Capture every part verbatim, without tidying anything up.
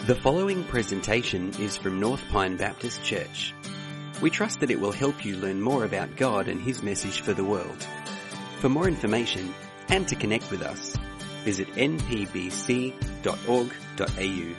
The following presentation is from North Pine Baptist Church. We trust that it will help you learn more about God and His message for the world. For more information and to connect with us, visit n p b c dot org dot a u.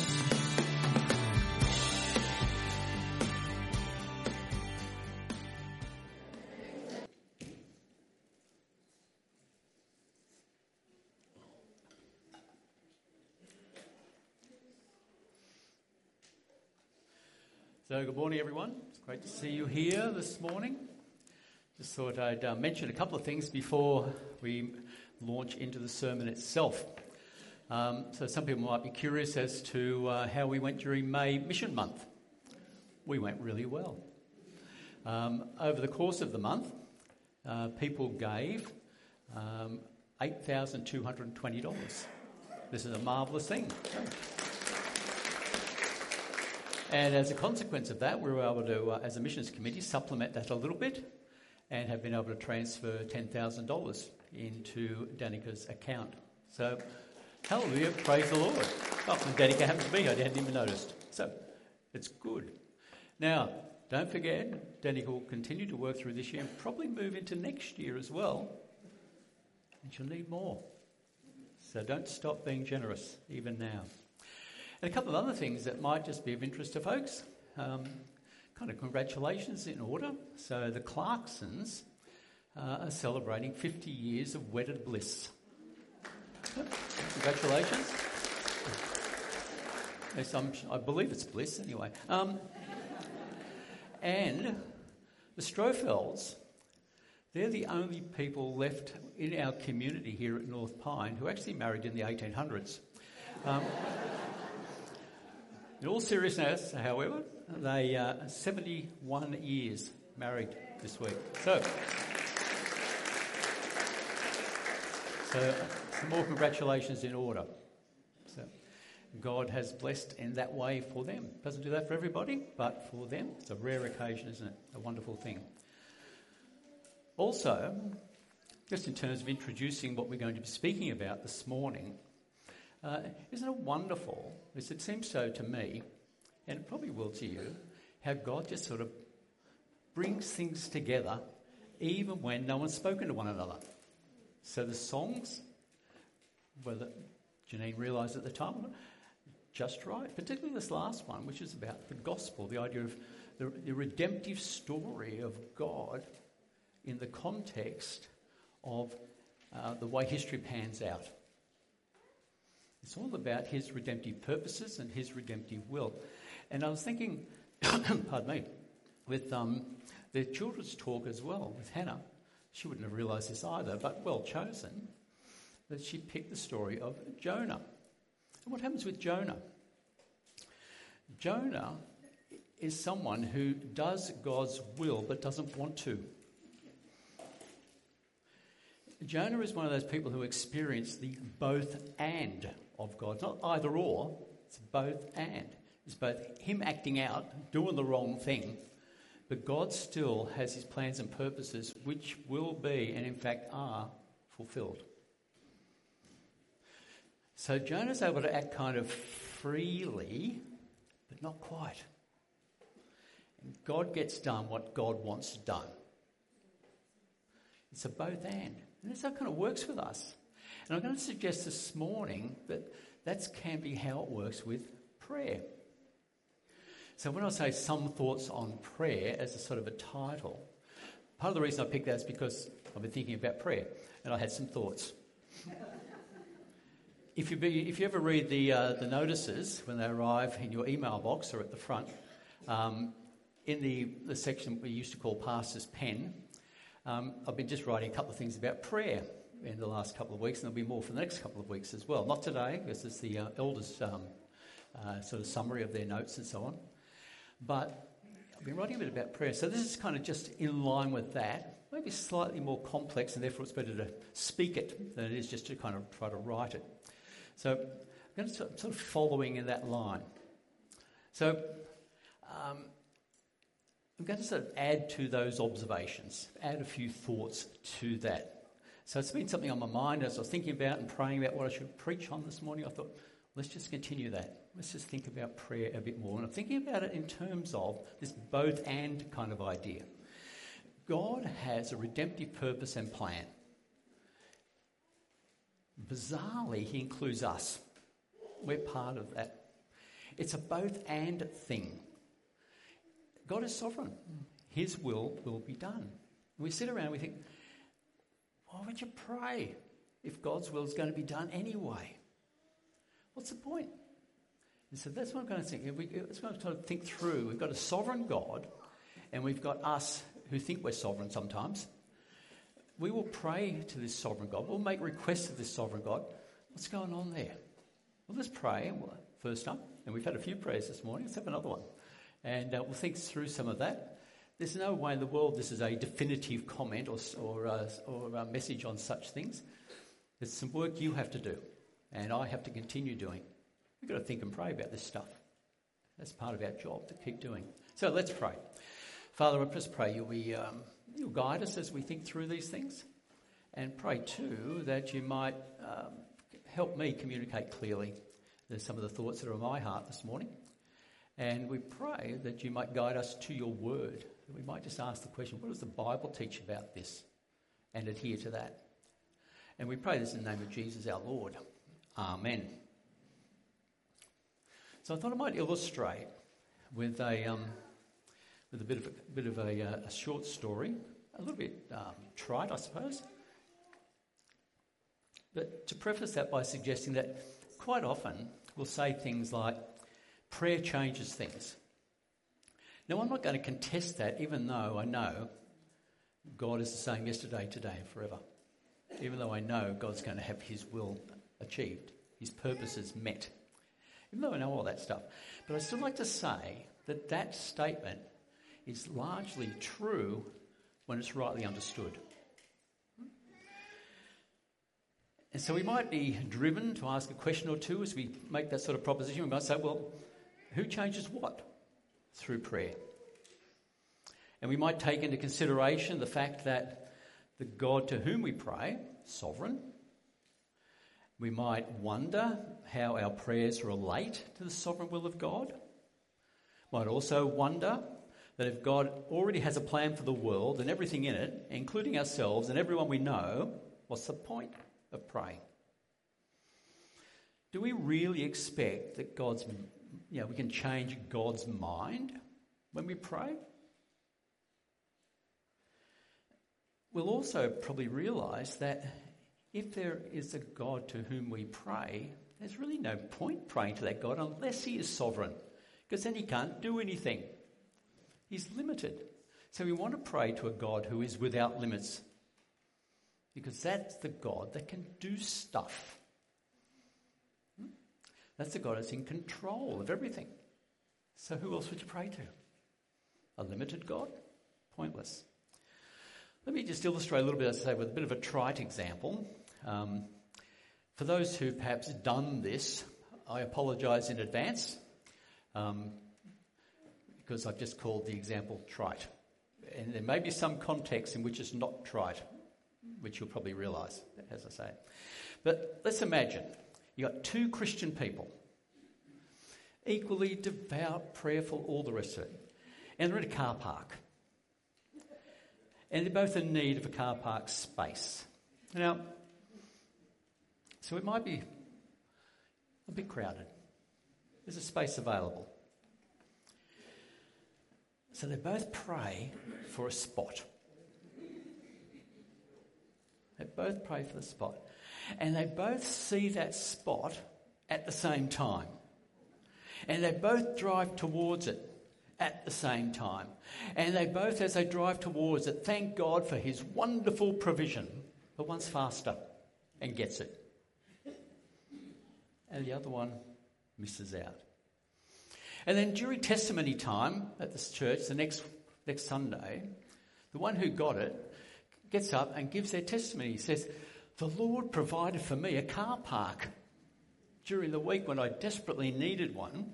So good morning, everyone. It's great to see you here this morning. Just thought I'd uh, mention a couple of things before we launch into the sermon itself. Um, so some people might be curious as to uh, how we went during May Mission Month. We went really well. Um, over the course of the month, uh, people gave um, eight thousand two hundred twenty dollars. This is a marvellous thing. And as a consequence of that, we were able to, uh, as a missions committee, supplement that a little bit and have been able to transfer ten thousand dollars into Danica's account. So, hallelujah, praise the Lord. Oh, and Danica happens to be here, I hadn't even noticed. So, it's good. Now, don't forget, Danica will continue to work through this year and probably move into next year as well. And she'll need more. So don't stop being generous, even now. And a couple of other things that might just be of interest to folks. Um, kind of congratulations in order. So the Clarksons uh, are celebrating fifty years of wedded bliss. Congratulations. Yes, I'm, I believe it's bliss anyway. Um, and the Strofelds, they're the only people left in our community here at North Pine who actually married in the eighteen hundreds. Um, In all seriousness, however, they are uh, seventy-one years married this week. So, so some more congratulations in order. So, God has blessed in that way for them. Doesn't do that for everybody, but for them, it's a rare occasion, isn't it? A wonderful thing. Also, just in terms of introducing what we're going to be speaking about this morning, Uh, isn't it wonderful, as it seems so to me, and it probably will to you, how God just sort of brings things together even when no one's spoken to one another. So the songs, whether Janine realised at the time, just right, particularly this last one, which is about the gospel, the idea of the, the redemptive story of God in the context of uh, the way history pans out. It's all about his redemptive purposes and his redemptive will. And I was thinking, pardon me, with um, the children's talk as well, with Hannah. She wouldn't have realised this either, but well chosen, that she picked the story of Jonah. And what happens with Jonah? Jonah is someone who does God's will but doesn't want to. Jonah is one of those people who experience the both and of God. It's not either or, it's both and. It's both him acting out, doing the wrong thing, but God still has his plans and purposes which will be, and in fact are, fulfilled. So Jonah's able to act kind of freely, but not quite. And God gets done what God wants done. It's a both and. And that's how it kind of works with us. And I'm going to suggest this morning that that can be how it works with prayer. So when I say some thoughts on prayer as a sort of a title, part of the reason I picked that is because I've been thinking about prayer and I had some thoughts. If you be, if you ever read the uh, the notices when they arrive in your email box or at the front, um, in the, the section we used to call Pastor's Pen, Um, I've been just writing a couple of things about prayer in the last couple of weeks, and there'll be more for the next couple of weeks as well. Not today, because it's the uh, elders' um, uh, sort of summary of their notes and so on. But I've been writing a bit about prayer, so this is kind of just in line with that. Maybe slightly more complex, and therefore it's better to speak it than it is just to kind of try to write it. So I'm going to sort of following in that line. So Um, I'm going to sort of add to those observations, add a few thoughts to that. So it's been something on my mind as I was thinking about and praying about what I should preach on this morning. I thought, let's just continue that. let's just think about prayer a bit more. And I'm thinking about it in terms of this both and kind of idea. God has a redemptive purpose and plan. Bizarrely, he includes us. We're part of that. It's a both and thing. God is sovereign. His will will be done. And we sit around and we think, why would you pray if God's will is going to be done anyway? What's the point? And so that's what I'm going to think. We, that's what I'm trying to think through. We've got a sovereign God, and we've got us who think we're sovereign sometimes. We will pray to this sovereign God. We'll make requests of this sovereign God. What's going on there? Well, let's pray first up. And we've had a few prayers this morning. Let's have another one. And uh, we'll think through some of that. There's no way in the world this is a definitive comment or, or, uh, or a message on such things. There's some work you have to do, and I have to continue doing. We've got to think and pray about this stuff. That's part of our job to keep doing. So let's pray. Father, I just pray you'll, be, um, you'll guide us as we think through these things, and pray too that you might um, help me communicate clearly some of the thoughts that are in my heart this morning. And we pray that you might guide us to your word. That we might just ask the question, what does the Bible teach about this? And adhere to that. And we pray this in the name of Jesus our Lord. Amen. So I thought I might illustrate with a um, with a bit of a, bit of a, uh, a short story, a little bit um, trite, I suppose. But to preface that by suggesting that quite often we'll say things like, prayer changes things. Now, I'm not going to contest that, even though I know God is the same yesterday, today, and forever. Even though I know God's going to have his will achieved, his purposes met. Even though I know all that stuff. But I still like to say that that statement is largely true when it's rightly understood. And so we might be driven to ask a question or two as we make that sort of proposition. We might say, well, who changes what through prayer? And we might take into consideration the fact that the God to whom we pray, sovereign. We might wonder how our prayers relate to the sovereign will of God. Might also wonder that if God already has a plan for the world and everything in it, including ourselves and everyone we know, what's the point of praying? Do we really expect that God's, you know, we can change God's mind when we pray? We'll also probably realise that if there is a God to whom we pray, there's really no point praying to that God unless he is sovereign, because then he can't do anything. He's limited. So we want to pray to a God who is without limits, because that's the God that can do stuff. That's the God that's in control of everything. So who else would you pray to? A limited God? Pointless. Let me just illustrate a little bit, as I say, with a bit of a trite example. Um, for those who've perhaps done this, I apologise in advance, um, because I've just called the example trite. And there may be some context in which it's not trite, which you'll probably realise, as I say. But let's imagine you've got two Christian people, equally devout, prayerful, all the rest of it, and they're in a car park. And they're both in need of a car park space. Now, so it might be a bit crowded. There's a space available. So they both pray for a spot. They both pray for the spot. And they both see that spot at the same time. And they both drive towards it at the same time. And they both, as they drive towards it, thank God for his wonderful provision. But one's faster and gets it. And the other one misses out. And then during testimony time at this church, the next next Sunday, the one who got it gets up and gives their testimony. He says, the Lord provided for me a car park during the week when I desperately needed one.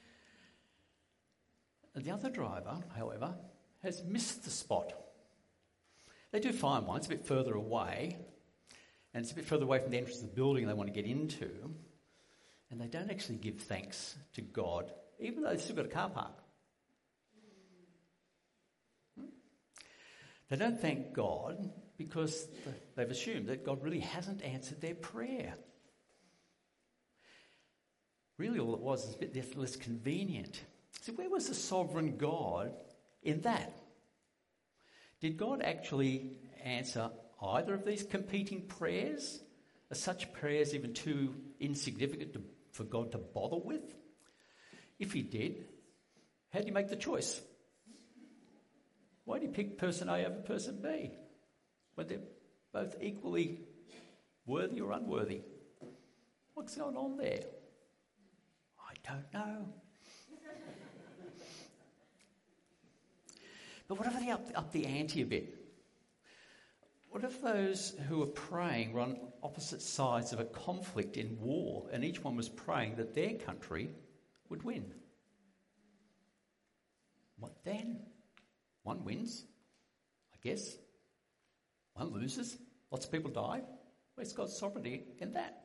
And the other driver, however, has missed the spot. They do find one. It's a bit further away, and it's a bit further away from the entrance of the building they want to get into. and they don't actually give thanks to God, even though they've still got a car park. They don't thank God because they've assumed that God really hasn't answered their prayer. Really all it was is a bit less convenient. So where was the sovereign God in that? Did God actually answer either of these competing prayers? Are such prayers even too insignificant to, for God to bother with? If he did, how did he make the choice? Why did he pick person A over person B when they're both equally worthy or unworthy? What's going on there? I don't know. But what if they up, up the ante a bit? What if those who were praying were on opposite sides of a conflict in war and each one was praying that their country would win? What then? One wins, I guess. One loses. Lots of people die. Where's God's sovereignty in that?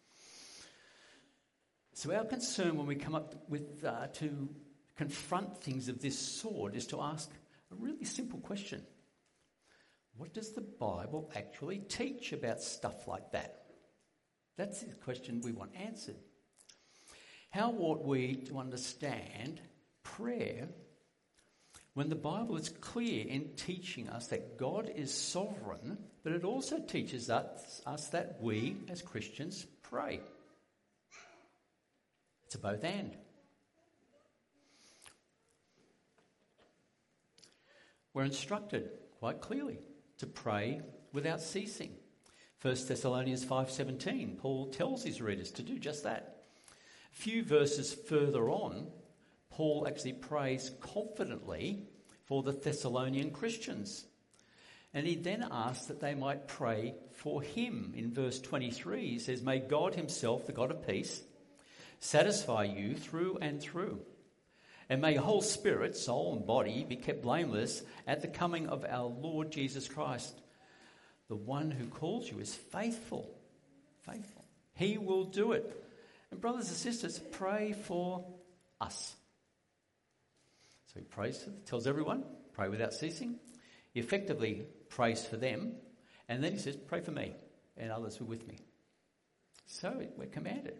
So our concern when we come up with uh, to confront things of this sort is to ask a really simple question. What does the Bible actually teach about stuff like that? That's the question we want answered. How ought we to understand prayer when the Bible is clear in teaching us that God is sovereign, but it also teaches us, us that we as Christians pray? It's a both and. We're instructed quite clearly to pray without ceasing. First Thessalonians five seventeen, Paul tells his readers to do just that. A few verses further on, Paul actually prays confidently for the Thessalonian Christians. And he then asks that they might pray for him. In verse twenty-three, he says, "May God himself, the God of peace, satisfy you through and through. And may your whole spirit, soul and body be kept blameless at the coming of our Lord Jesus Christ. The one who calls you is faithful." Faithful. He will do it. And brothers and sisters, pray for us. So he prays, tells everyone, pray without ceasing. He effectively prays for them. And then he says, pray for me and others who are with me. So we're commanded.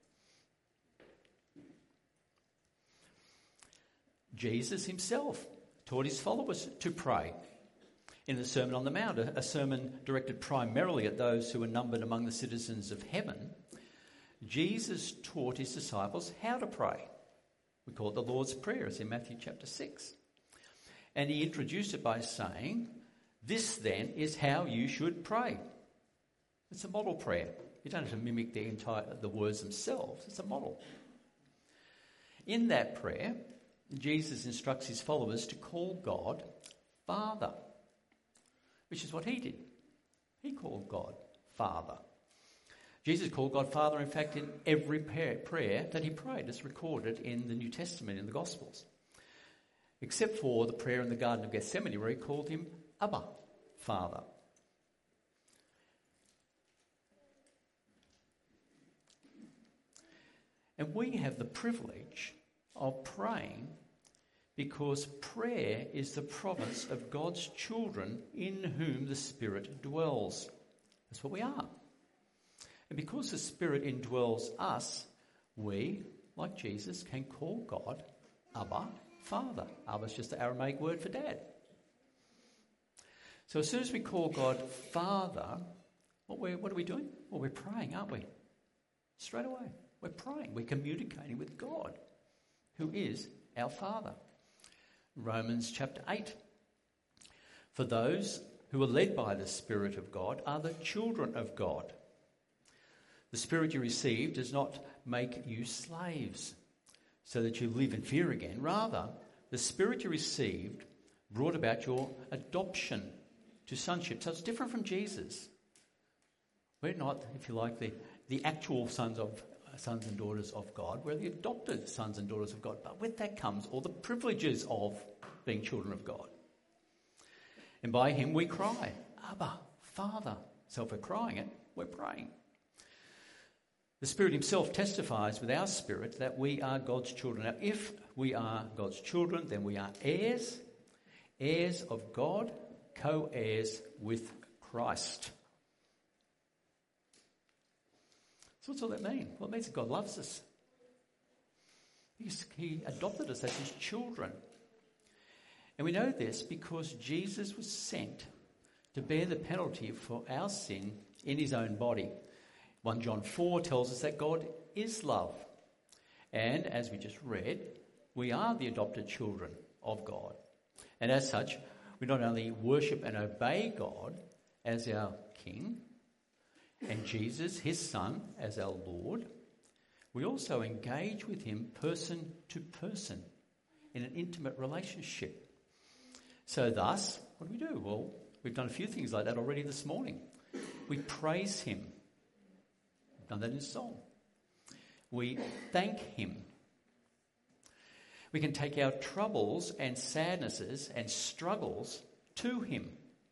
Jesus himself taught his followers to pray. In the Sermon on the Mount, a sermon directed primarily at those who were numbered among the citizens of heaven, Jesus taught his disciples how to pray. We call it the Lord's Prayer. It's in Matthew chapter six. And he introduced it by saying, "This then is how you should pray." It's a model prayer. You don't have to mimic the entire the words themselves. It's a model. In that prayer, Jesus instructs his followers to call God Father, which is what he did. He called God Father. Jesus called God Father, in fact, in every prayer that he prayed. It's recorded in the New Testament, in the Gospels. Except for the prayer in the Garden of Gethsemane, where he called him Abba, Father. And we have the privilege of praying because prayer is the province of God's children in whom the Spirit dwells. That's what we are. And because the Spirit indwells us, we, like Jesus, can call God Abba, Father. Abba is just the Aramaic word for dad. So as soon as we call God Father, what, we're, what are we doing? Well, we're praying, aren't we? Straight away. We're praying. We're communicating with God, who is our Father. Romans chapter eight. For those who are led by the Spirit of God are the children of God. The Spirit you received does not make you slaves, so that you live in fear again. Rather, the Spirit you received brought about your adoption to sonship. So it's different from Jesus. We're not, if you like, the, the actual sons of sons and daughters of God. We're the adopted sons and daughters of God. But with that comes all the privileges of being children of God. And by him we cry, Abba, Father. So if we're crying it, we're praying. The Spirit himself testifies with our spirit that we are God's children. Now, if we are God's children, then we are heirs, heirs of God, co-heirs with Christ. So what's all that mean? Well, it means that God loves us. He's, he adopted us as his children. And we know this because Jesus was sent to bear the penalty for our sin in his own body. First John four tells us that God is love. And as we just read, we are the adopted children of God. And as such, we not only worship and obey God as our King, and Jesus, his Son, as our Lord, we also engage with him person to person in an intimate relationship. So thus, what do we do? Well, we've done a few things like that already this morning. We praise him. We've done that in song. We thank him. We can take our troubles and sadnesses and struggles to him.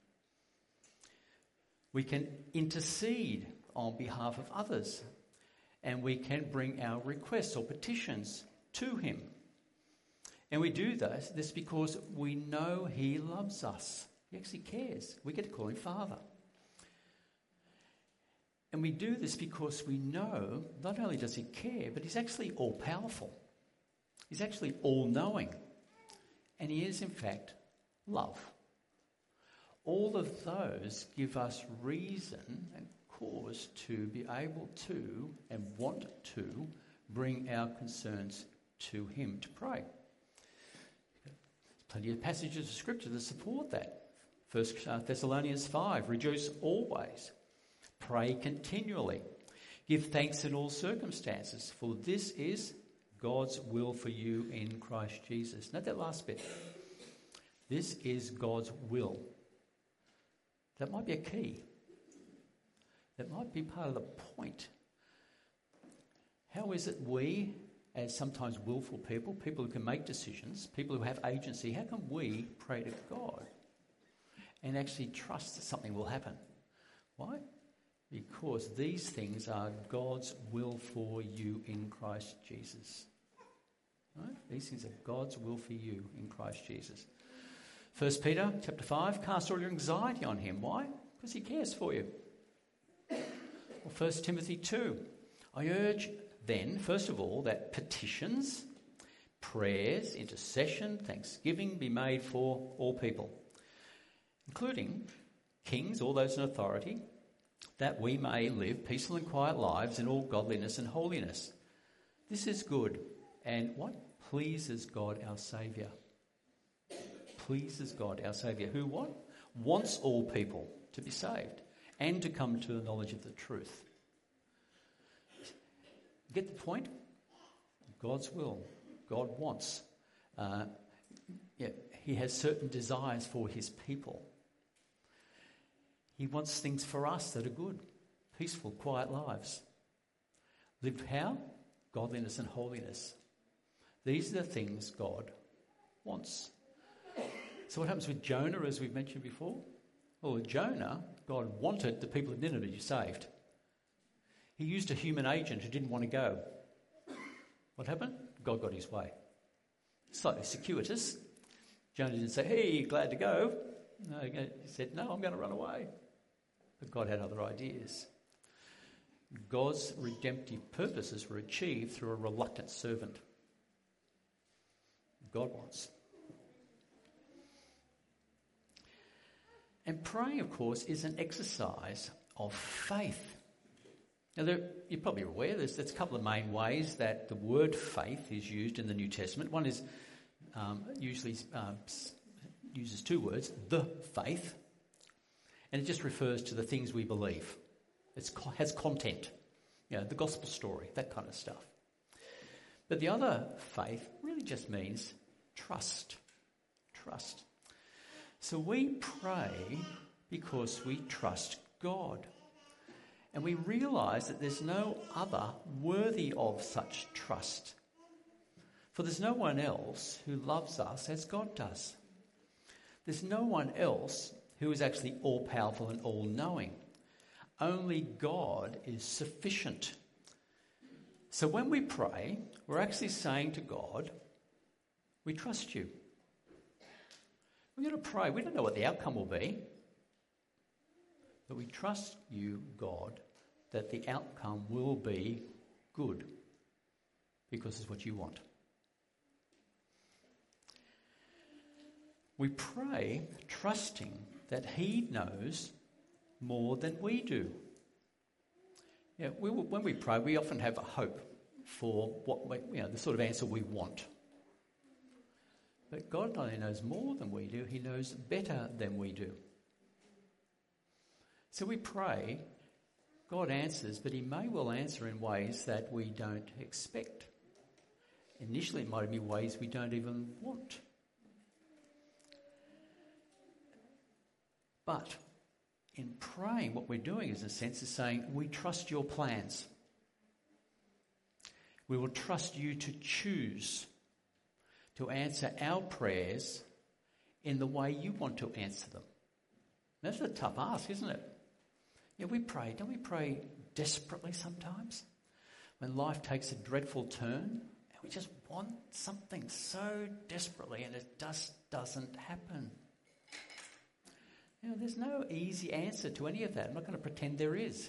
We can intercede on behalf of others, and we can bring our requests or petitions to him. And we do this, this because we know he loves us. He actually cares. We get to call him Father. And we do this because we know not only does he care, but he's actually all-powerful. He's actually all-knowing. And he is, in fact, love. All of those give us reason and cause to be able to and want to bring our concerns to him to pray. There's plenty of passages of scripture that support that. First Thessalonians five, rejoice always, pray continually, give thanks in all circumstances, for this is God's will for you in Christ Jesus. Note that last bit. This is God's will. That might be a key. That might be part of the point. How is it we, as sometimes willful people, people who can make decisions, people who have agency, how can we pray to God and actually trust that something will happen? Why? Because these things are God's will for you in Christ Jesus. Right? These things are God's will for you in Christ Jesus. First Peter chapter five, cast all your anxiety on him. Why? Because he cares for you. Or First Timothy two, I urge then, first of all, that petitions, prayers, intercession, thanksgiving be made for all people, including kings, all those in authority, that we may live peaceful and quiet lives in all godliness and holiness. This is good, and what pleases God our Saviour. Pleases God our Saviour, who what? Wants all people to be saved and to come to the knowledge of the truth. Get the point? God's will. God wants. Uh, yeah, he has certain desires for his people. He wants things for us that are good, peaceful, quiet lives. Lived how? Godliness and holiness. These are the things God wants. So what happens with Jonah, as we've mentioned before? Well, with Jonah, God wanted the people of Nineveh to be saved. He used a human agent who didn't want to go. What happened? God got his way. Slightly circuitous. Jonah didn't say, hey, glad to go. No, he said, no, I'm going to run away. But God had other ideas. God's redemptive purposes were achieved through a reluctant servant. God wants. And praying, of course, is an exercise of faith. Now, there, you're probably aware there's, there's a couple of main ways that the word faith is used in the New Testament. One is um, usually um, uses two words, the faith, and it just refers to the things we believe. It has content, you know, the gospel story, that kind of stuff. But the other faith really just means trust. Trust. So we pray because we trust God. And we realise that there's no other worthy of such trust. For there's no one else who loves us as God does. There's no one else who is actually all-powerful and all-knowing. Only God is sufficient. So when we pray, we're actually saying to God, we trust you. We're going to pray. We don't know what the outcome will be. But we trust you, God, that the outcome will be good. Because it's what you want. We pray trusting that he knows more than we do. Yeah, we, when we pray, we often have a hope for what we, you know, the sort of answer we want. But God not only knows more than we do, he knows better than we do. So we pray, God answers, but he may well answer in ways that we don't expect. Initially, it might be ways we don't even want. But in praying, what we're doing is, in a sense, is saying, we trust your plans. We will trust you to choose to answer our prayers in the way you want to answer them. That's a tough ask, isn't it? Yeah, we pray. Don't we pray desperately sometimes? When life takes a dreadful turn, and we just want something so desperately and it just doesn't happen. You know, there's no easy answer to any of that. I'm not going to pretend there is.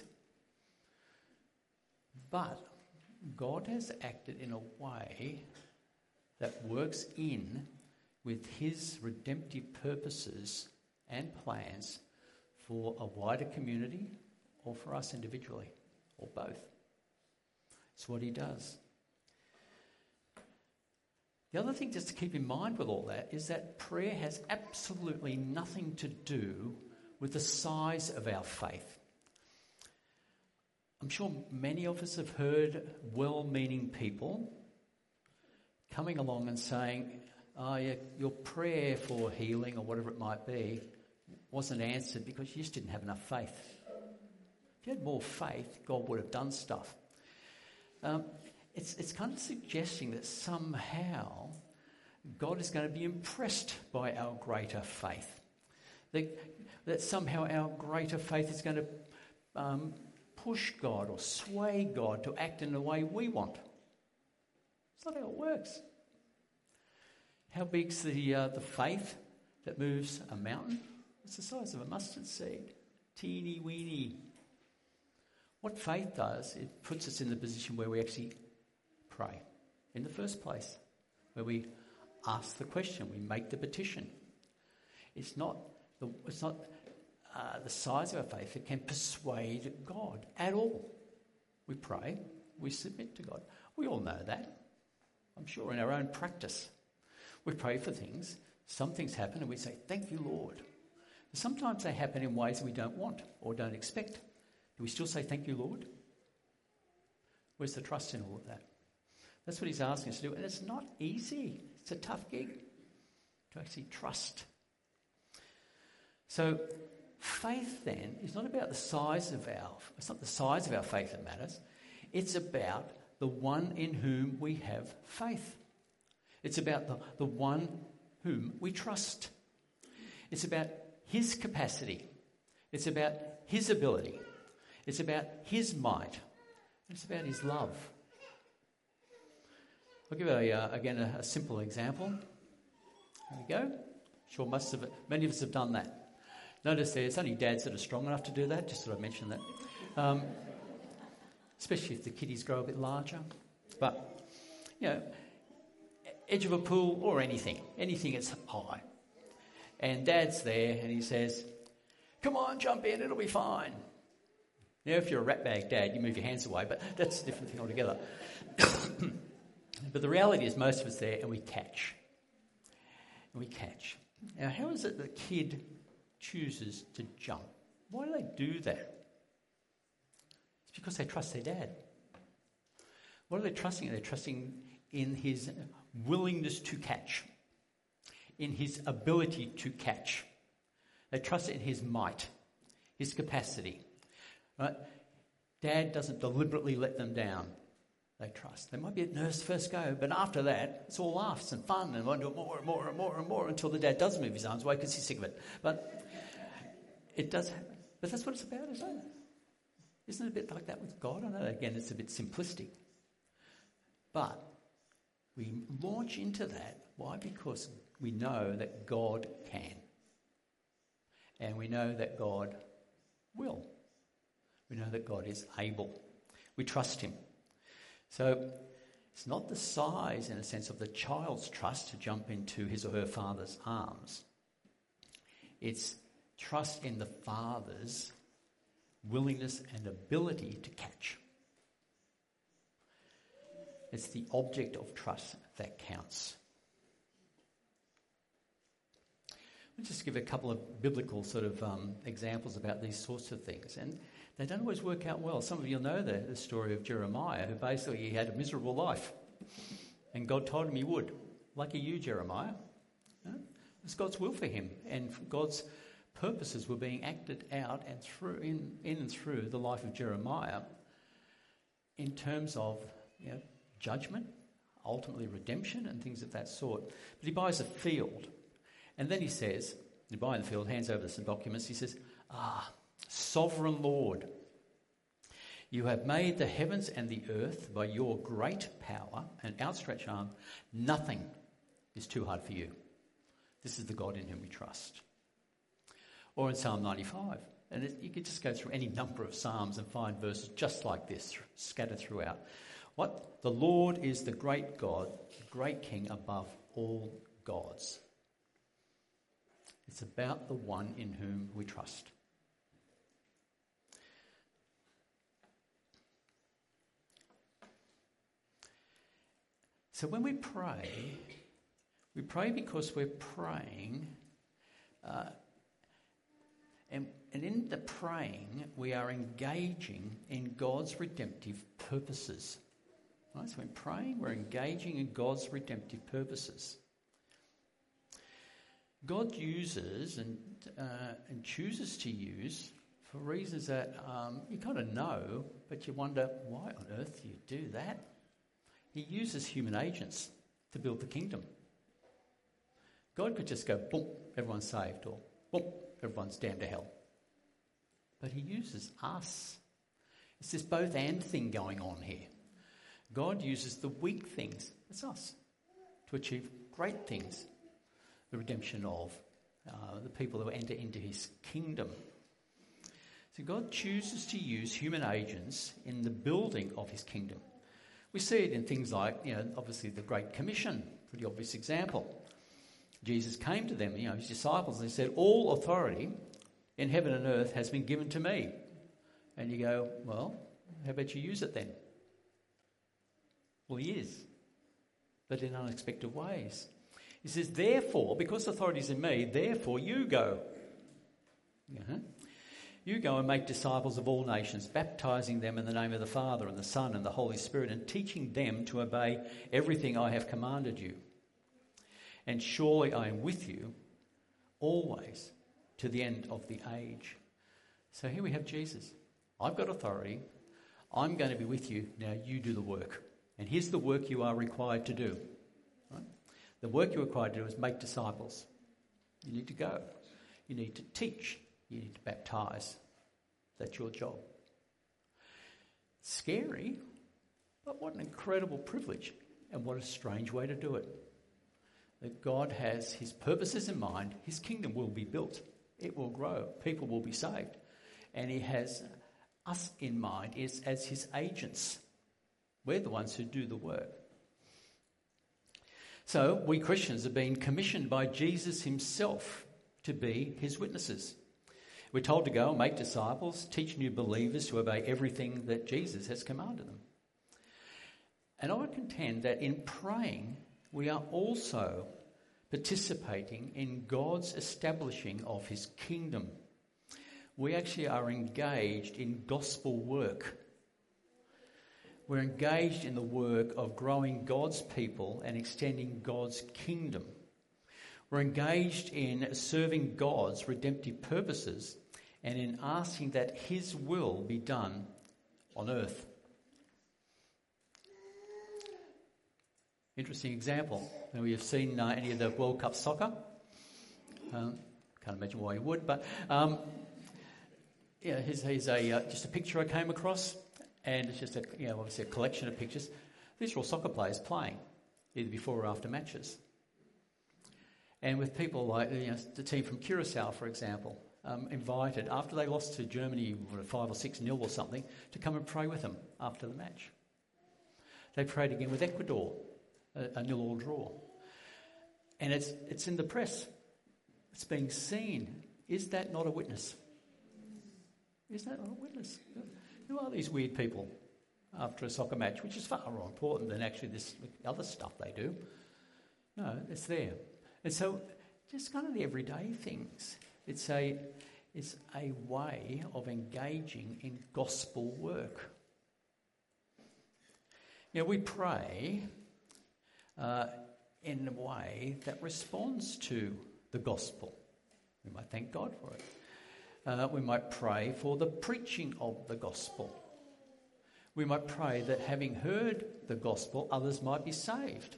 But God has acted in a way that works in with his redemptive purposes and plans for a wider community or for us individually, or both. It's what he does. The other thing just to keep in mind with all that is that prayer has absolutely nothing to do with the size of our faith. I'm sure many of us have heard well-meaning people coming along and saying, oh, yeah, your prayer for healing or whatever it might be wasn't answered because you just didn't have enough faith. If you had more faith, God would have done stuff. Um, It's, it's kind of suggesting that somehow God is going to be impressed by our greater faith. That, that somehow our greater faith is going to um, push God or sway God to act in the way we want. It's not how it works. How big's the, uh, the faith that moves a mountain? It's the size of a mustard seed. Teeny weeny. What faith does, it puts us in the position where we actually pray in the first place, where we ask the question, we make the petition. It's not the it's not uh, the size of our faith that can persuade God at all. We pray, we submit to God. We all know that. I'm sure in our own practice, we pray for things. Some things happen, and we say, "Thank you, Lord." Sometimes they happen in ways we don't want or don't expect. Do we still say, "Thank you, Lord"? Where's the trust in all of that? That's what he's asking us to do. And it's not easy. It's a tough gig to actually trust. So faith then is not about the size of our, it's not the size of our faith that matters. It's about the one in whom we have faith. It's about the, the one whom we trust. It's about his capacity. It's about his ability. It's about his might. It's about his love. I'll give a, uh, again a, a simple example. There we go. Sure, most of it, many of us have done that. Notice there's only dads that are strong enough to do that. Just thought I'd mention that. Um, especially if the kiddies grow a bit larger. But, you know, edge of a pool or anything. Anything that's high. And Dad's there and he says, "Come on, jump in, it'll be fine." Now, if you're a ratbag dad, you move your hands away, but that's a different thing altogether. But the reality is most of us there and we catch. And we catch. Now, how is it the kid chooses to jump? Why do they do that? It's because they trust their dad. What are they trusting? They're trusting in his willingness to catch, in his ability to catch. They trust in his might, his capacity. Right? Dad doesn't deliberately let them down. They trust. They might be at nerves first go, but after that, it's all laughs and fun, and want to do it more and more and more and more until the dad does move his arms away because he's sick of it. But it does happen. But that's what it's about, isn't it? Isn't it a bit like that with God? I know, again, it's a bit simplistic. But we launch into that. Why? Because we know that God can. And we know that God will. We know that God is able. We trust him. So it's not the size, in a sense, of the child's trust to jump into his or her father's arms. It's trust in the father's willingness and ability to catch. It's the object of trust that counts. Let's just give a couple of biblical sort of um, examples about these sorts of things. And they don't always work out well. Some of you know the, the story of Jeremiah, who basically he had a miserable life. And God told him he would. Lucky you, Jeremiah. No? It's God's will for him. And God's purposes were being acted out and through in, in and through the life of Jeremiah in terms of, you know, judgment, ultimately redemption and things of that sort. But he buys a field. And then he says, he buys the field, hands over some documents. He says, ah, Sovereign Lord, you have made the heavens and the earth by your great power and outstretched arm. Nothing is too hard for you. This is the God in whom we trust. Or in Psalm ninety-five. And it, you could just go through any number of psalms and find verses just like this scattered throughout. What? The Lord is the great God, the great King above all gods. It's about the one in whom we trust. So when we pray, we pray because we're praying, uh, and, and in the praying, we are engaging in God's redemptive purposes. Right? So when praying, we're engaging in God's redemptive purposes. God uses and uh, and chooses to use for reasons that um, you kind of know, but you wonder, why on earth do you do that? He uses human agents to build the kingdom. God could just go, boom, everyone's saved, or boom, everyone's damned to hell. But he uses us. It's this both and thing going on here. God uses the weak things, that's us, to achieve great things. The redemption of uh, the people who enter into his kingdom. So God chooses to use human agents in the building of his kingdom. We see it in things like, you know, obviously the Great Commission, pretty obvious example. Jesus came to them, you know, his disciples, and he said, all authority in heaven and earth has been given to me. And you go, well, how about you use it then? Well, he is, but in unexpected ways. He says, therefore, because authority is in me, therefore you go. Uh-huh. You go and make disciples of all nations, baptizing them in the name of the Father and the Son and the Holy Spirit, and teaching them to obey everything I have commanded you. And surely I am with you always to the end of the age. So here we have Jesus. I've got authority. I'm going to be with you. Now you do the work. And here's the work you are required to do. Right? The work you're required to do is make disciples. You need to go. You need to teach. You need to baptize. That's your job. Scary, but what an incredible privilege, and what a strange way to do it. That God has his purposes in mind. His kingdom will be built. It will grow. People will be saved. And he has us in mind is as his agents. We're the ones who do the work. So we Christians have been commissioned by Jesus himself to be his witnesses. We're told to go and make disciples, teach new believers to obey everything that Jesus has commanded them. And I would contend that in praying, we are also participating in God's establishing of his kingdom. We actually are engaged in gospel work. We're engaged in the work of growing God's people and extending God's kingdom. We're engaged in serving God's redemptive purposes and in asking that his will be done on earth. Interesting example. Now, we have seen uh, any of the World Cup soccer. Um, can't imagine why you would, but um, yeah, here's, here's a uh, just a picture I came across, and it's just a you know obviously a collection of pictures. These are all soccer players playing, either before or after matches. And with people like, you know, the team from Curacao, for example, um, invited, after they lost to Germany five or six nil or something, to come and pray with them after the match. They prayed again with Ecuador, a, a nil-all draw. And it's it's in the press. It's being seen. Is that not a witness? Is that not a witness? Who are these weird people after a soccer match, which is far more important than actually this other stuff they do? No, it's there. And so just kind of the everyday things. It's a, it's a way of engaging in gospel work. You know, we pray uh, in a way that responds to the gospel. We might thank God for it. Uh, we might pray for the preaching of the gospel. We might pray that having heard the gospel, others might be saved.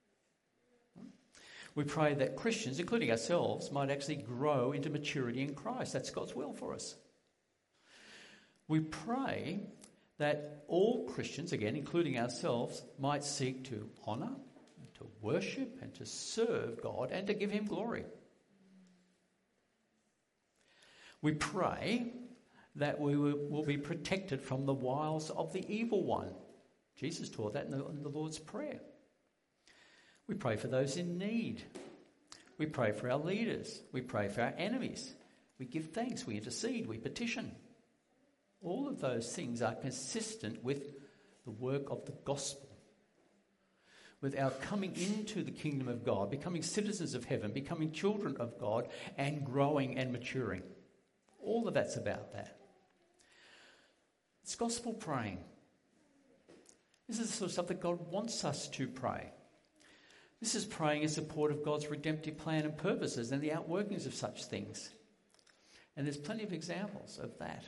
We pray that Christians, including ourselves, might actually grow into maturity in Christ. That's God's will for us. We pray that all Christians, again, including ourselves, might seek to honour, to worship and to serve God and to give him glory. We pray that we will be protected from the wiles of the evil one. Jesus taught that in the, in the Lord's Prayer. We pray for those in need. We pray for our leaders. We pray for our enemies. We give thanks. We intercede. We petition. All of those things are consistent with the work of the gospel, with our coming into the kingdom of God, becoming citizens of heaven, becoming children of God, and growing and maturing. All of that's about that. It's gospel praying. This is the sort of stuff that God wants us to pray. This is praying in support of God's redemptive plan and purposes and the outworkings of such things. And there's plenty of examples of that.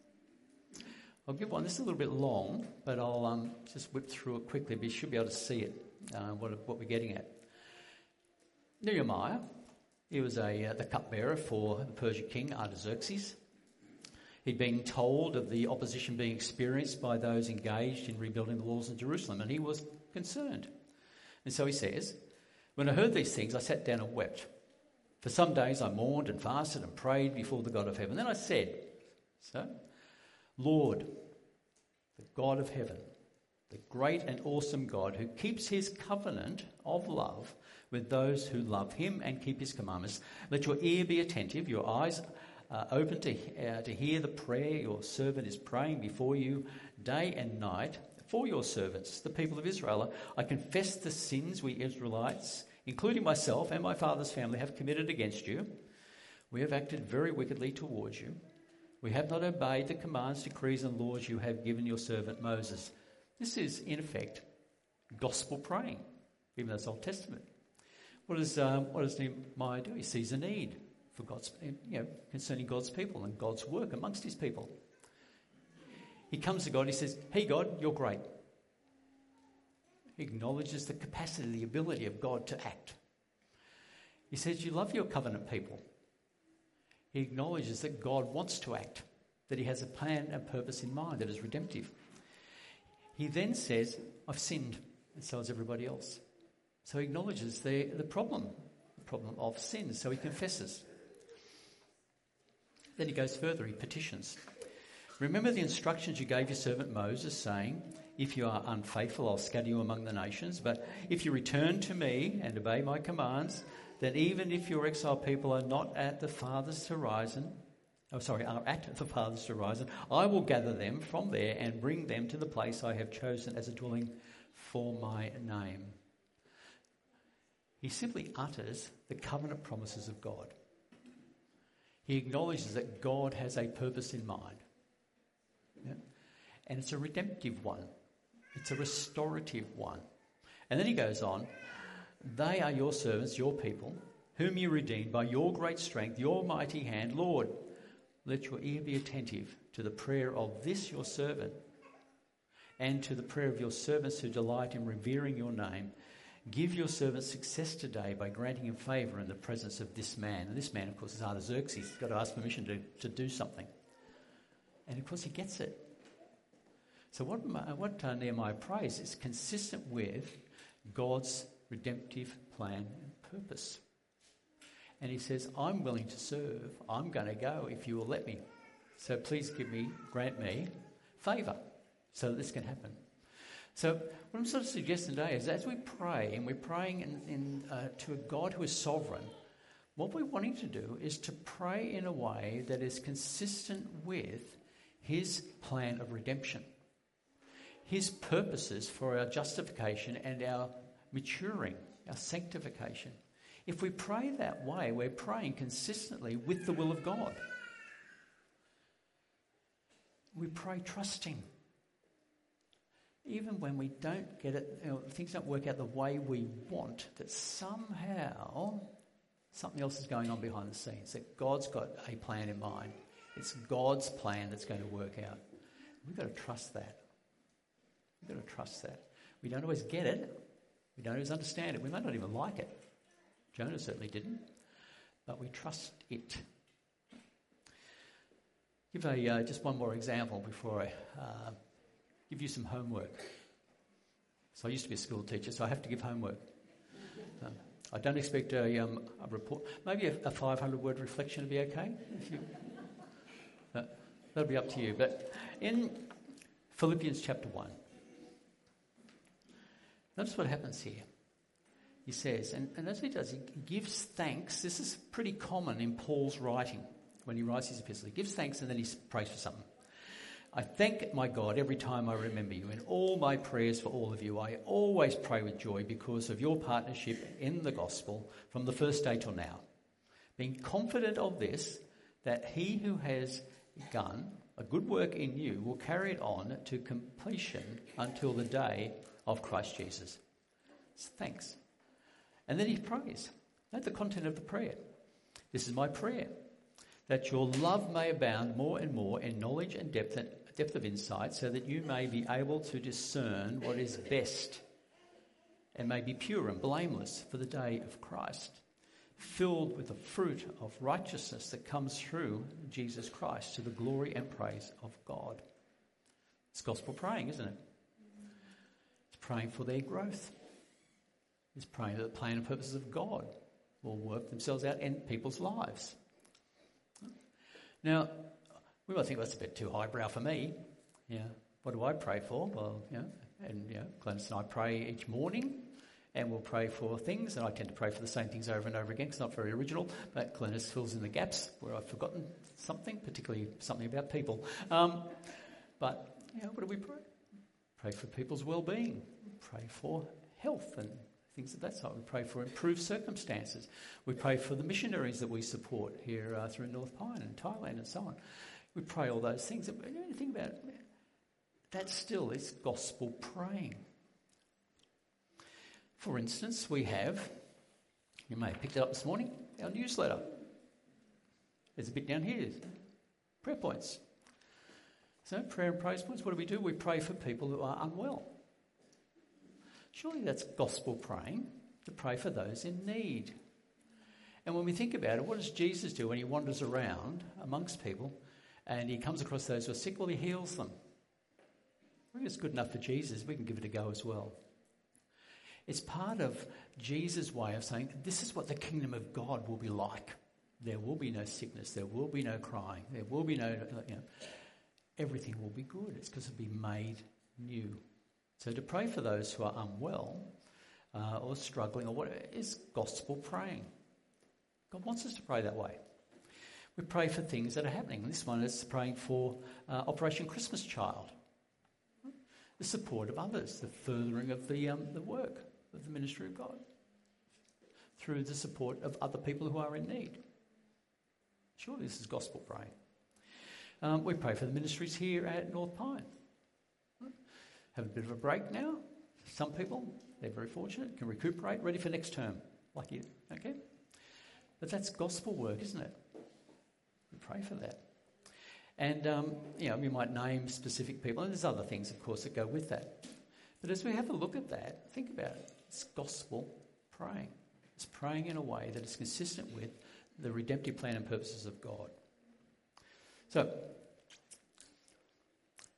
I'll give one. This is a little bit long, but I'll um, just whip through it quickly, but you should be able to see it, uh, what, what we're getting at. Nehemiah, he was a uh, the cupbearer for the Persian king Artaxerxes. He'd been told of the opposition being experienced by those engaged in rebuilding the walls in Jerusalem, and he was concerned. And so he says, "When I heard these things, I sat down and wept. For some days I mourned and fasted and prayed before the God of heaven. Then I said, so, Lord, the God of heaven, the great and awesome God who keeps his covenant of love with those who love him and keep his commandments, let your ear be attentive, your eyes uh, open to, uh, to hear the prayer your servant is praying before you day and night for your servants, the people of Israel. I confess the sins we Israelites, including myself and my father's family, have committed against you. We have acted very wickedly towards you. We have not obeyed the commands, decrees and laws you have given your servant Moses." This is, in effect, gospel praying, even though it's Old Testament. What does, um, what does Nehemiah do? He sees a need for God's, you know, concerning God's people and God's work amongst his people. He comes to God, he says, "Hey God, you're great." He acknowledges the capacity, the ability of God to act. He says, "You love your covenant people." He acknowledges that God wants to act, that he has a plan and purpose in mind that is redemptive. He then says, "I've sinned, and so has everybody else." So he acknowledges the, the problem, the problem of sin, so he confesses. Then he goes further, he petitions. "Remember the instructions you gave your servant Moses, saying, 'If you are unfaithful, I'll scatter you among the nations. But if you return to me and obey my commands, then even if your exiled people are not at the farthest horizon, oh sorry, are at the farthest horizon, I will gather them from there and bring them to the place I have chosen as a dwelling for my name.'" He simply utters the covenant promises of God. He acknowledges that God has a purpose in mind. Yeah? And it's a redemptive one. It's a restorative one. And then he goes on, "They are your servants, your people, whom you redeemed by your great strength, your mighty hand. Lord, let your ear be attentive to the prayer of this your servant and to the prayer of your servants who delight in revering your name. Give your servant success today by granting him favour in the presence of this man." And this man, of course, is Artaxerxes. He's got to ask permission to, to do something. And of course he gets it. So what, what uh, Nehemiah prays is consistent with God's redemptive plan and purpose. And he says, I'm willing to serve. I'm going to go if you will let me. So please give me, grant me favour so that this can happen. So what I'm sort of suggesting today is as we pray, and we're praying in, in, uh, to a God who is sovereign, what we're wanting to do is to pray in a way that is consistent with his plan of redemption, his purposes for our justification and our maturing, our sanctification. If we pray that way, we're praying consistently with the will of God. We pray trusting. Even when we don't get it, you know, things don't work out the way we want, that somehow something else is going on behind the scenes, that God's got a plan in mind. It's God's plan that's going to work out. We've got to trust that. We've got to trust that. We don't always get it. We don't always understand it. We may not even like it. Jonah certainly didn't. But we trust it. Give a uh, just one more example before I uh, give you some homework. So I used to be a school teacher, so I have to give homework. Um, I don't expect a, um, a report. Maybe a, a five hundred word reflection would be okay. If you, uh, that'll be up to you. But in Philippians chapter one, notice what happens here. He says, and, and as he does, he gives thanks. This is pretty common in Paul's writing. When he writes his epistle, he gives thanks and then he prays for something. I thank my God every time I remember you. In all my prayers for all of you, I always pray with joy because of your partnership in the gospel from the first day till now. Being confident of this, that he who has begun a good work in you will carry it on to completion until the day of Christ Jesus. So thanks. And then he prays. Note the content of the prayer. This is my prayer, that your love may abound more and more in knowledge and depth, and depth of insight, so that you may be able to discern what is best and may be pure and blameless for the day of Christ, filled with the fruit of righteousness that comes through Jesus Christ to the glory and praise of God. It's gospel praying, isn't it? It's praying for their growth. It's praying that the plan and purposes of God will work themselves out in people's lives. Now, we might think that's a bit too highbrow for me. Yeah, what do I pray for? Well, you know, and you know, Glennis and I pray each morning, and we'll pray for things, and I tend to pray for the same things over and over again. It's not very original, but Glennis fills in the gaps where I've forgotten something, particularly something about people. Um, but you know, what do we pray? Pray for people's well-being. Pray for health and things of that sort. We pray for improved circumstances. We pray for the missionaries that we support here uh, through North Pine and Thailand and so on. We pray all those things. And when you think about it, that still is gospel praying. For instance, we have, you may have picked it up this morning, our newsletter. There's a bit down here, prayer points. So prayer and praise points, what do we do? We pray for people who are unwell. Surely that's gospel praying, to pray for those in need. And when we think about it, what does Jesus do when he wanders around amongst people and he comes across those who are sick? Well, he heals them. I think it's good enough for Jesus. We can give it a go as well. It's part of Jesus' way of saying, this is what the kingdom of God will be like. There will be no sickness. There will be no crying. There will be no, you know, everything will be good. It's because it'll be made new. So to pray for those who are unwell uh, or struggling or whatever is gospel praying. God wants us to pray that way. We pray for things that are happening. This one is praying for uh, Operation Christmas Child, the support of others, the furthering of the um, the work of the ministry of God through the support of other people who are in need. Surely this is gospel praying. Um, we pray for the ministries here at North Pine. Have a bit of a break now. Some people, they're very fortunate, can recuperate, ready for next term, like you, okay? But that's gospel work, isn't it? We pray for that. And, um, you know, we might name specific people, and there's other things, of course, that go with that. But as we have a look at that, think about it. It's gospel praying. It's praying in a way that is consistent with the redemptive plan and purposes of God. So,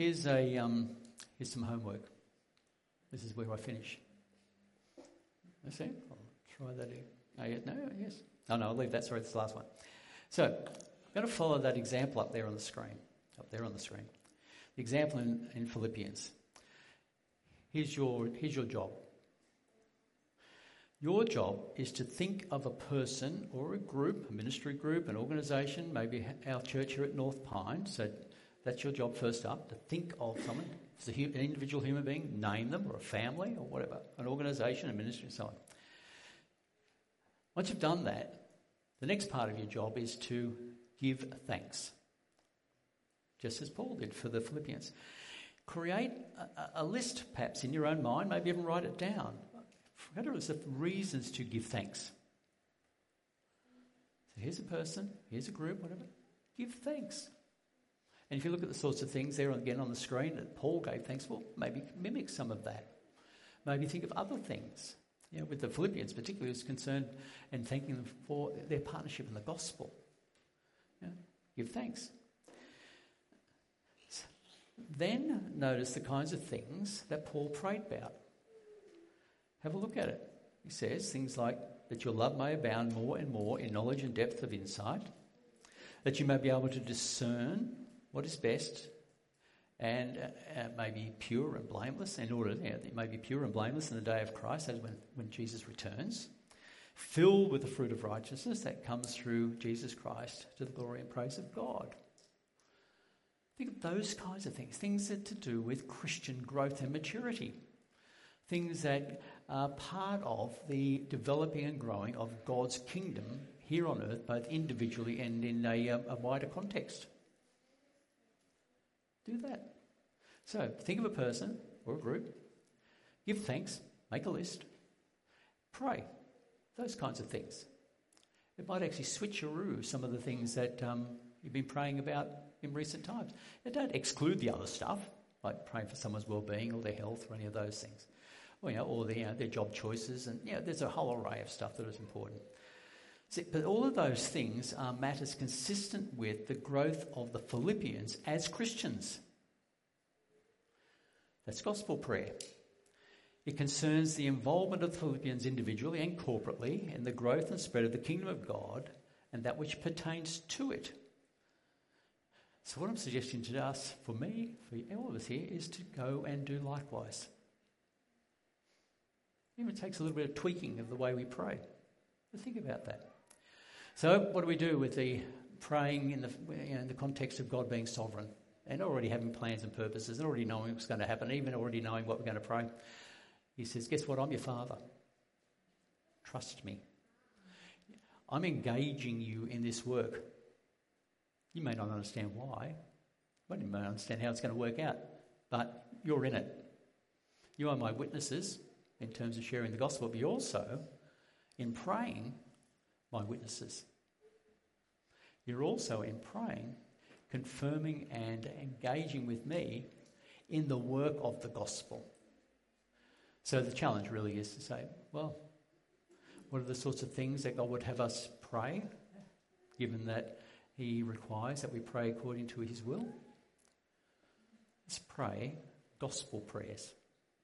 Here's a um, here's some homework. This is where I finish. That's it. I'll try that again. Oh, yeah, no, yes. Oh, no, I'll leave that. Sorry, that's the last one. So, I'm going to follow that example up there on the screen. Up there on the screen. The example in, in Philippians. Here's your, here's your job. Your job is to think of a person or a group, a ministry group, an organisation, maybe our church here at North Pine. So that's your job first up, to think of someone. If it's an individual human being, name them, or a family, or whatever, an organisation, a ministry, and so on. Once you've done that, the next part of your job is to give thanks, just as Paul did for the Philippians. Create a, a list, perhaps, in your own mind, maybe even write it down. What are the reasons to give thanks? So here's a person, here's a group, whatever. Give thanks. And if you look at the sorts of things there again on the screen that Paul gave thanks for, maybe mimic some of that. Maybe think of other things. You know, with the Philippians particularly, was concerned and thanking them for their partnership in the gospel. You know, give thanks. Then notice the kinds of things that Paul prayed about. Have a look at it. He says things like that your love may abound more and more in knowledge and depth of insight, that you may be able to discern what is best and uh, uh, may be pure and blameless in order, you know, it may be pure and blameless in the day of Christ, that is when, when Jesus returns, filled with the fruit of righteousness that comes through Jesus Christ to the glory and praise of God. Think of those kinds of things, things that to do with Christian growth and maturity, things that are part of the developing and growing of God's kingdom here on earth, both individually and in a, a wider context. Do that. So think of a person or a group, give thanks, make a list, pray, those kinds of things. It might actually switcheroo some of the things that um, you've been praying about in recent times. Now, don't exclude the other stuff, like praying for someone's well-being or their health or any of those things. Well, you know, or their, you know, their job choices, and you know, there's a whole array of stuff that is important. See, but all of those things are matters consistent with the growth of the Philippians as Christians. That's gospel prayer. It concerns the involvement of the Philippians individually and corporately in the growth and spread of the kingdom of God and that which pertains to it. So what I'm suggesting to us, for me, for all of us here, is to go and do likewise. It even takes a little bit of tweaking of the way we pray. But think about that. So what do we do with the praying in the, you know, in the context of God being sovereign and already having plans and purposes and already knowing what's going to happen, even already knowing what we're going to pray? He says, guess what? I'm your Father. Trust me. I'm engaging you in this work. You may not understand why. You may not understand how it's going to work out. But you're in it. You are my witnesses in terms of sharing the gospel, but you're also, in praying, my witnesses. You're also, in praying, confirming and engaging with me in the work of the gospel. So the challenge really is to say, well, what are the sorts of things that God would have us pray, given that he requires that we pray according to his will? Let's pray gospel prayers.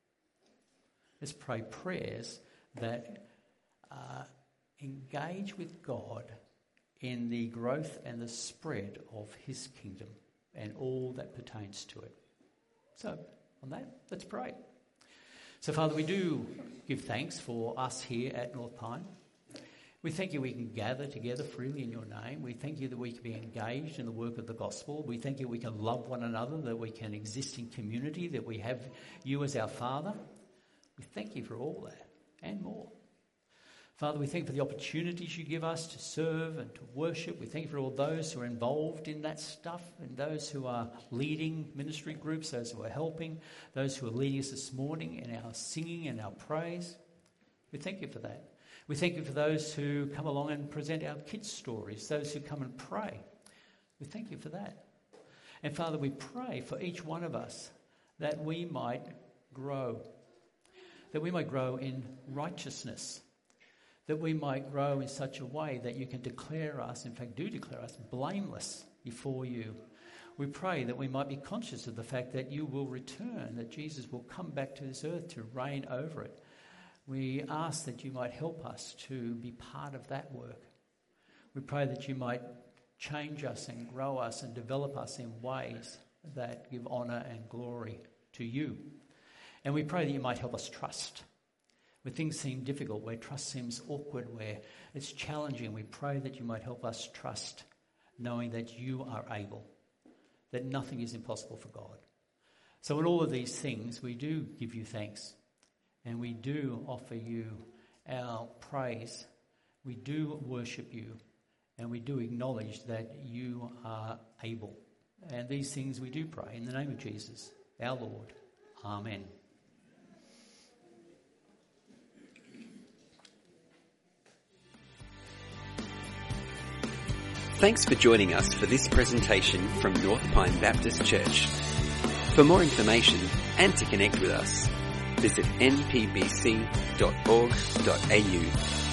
Let's pray prayers that uh, engage with God in the growth and the spread of his kingdom and all that pertains to it. So, on that, let's pray. So, Father, we do give thanks for us here at North Pine. We thank you we can gather together freely in your name. We thank you that we can be engaged in the work of the gospel. We thank you we can love one another, that we can exist in community, that we have you as our Father. We thank you for all that and more. Father, we thank you for the opportunities you give us to serve and to worship. We thank you for all those who are involved in that stuff and those who are leading ministry groups, those who are helping, those who are leading us this morning in our singing and our praise. We thank you for that. We thank you for those who come along and present our kids' stories, those who come and pray. We thank you for that. And Father, we pray for each one of us that we might grow, that we might grow in righteousness, that we might grow in such a way that you can declare us, in fact do declare us, blameless before you. We pray that we might be conscious of the fact that you will return, that Jesus will come back to this earth to reign over it. We ask that you might help us to be part of that work. We pray that you might change us and grow us and develop us in ways that give honour and glory to you. And we pray that you might help us trust. Where things seem difficult, where trust seems awkward, where it's challenging, we pray that you might help us trust, knowing that you are able, that nothing is impossible for God. So in all of these things, we do give you thanks, and we do offer you our praise. We do worship you, and we do acknowledge that you are able. And these things we do pray in the name of Jesus, our Lord. Amen. Thanks for joining us for this presentation from North Pine Baptist Church. For more information and to connect with us, visit n p b c dot org dot a u.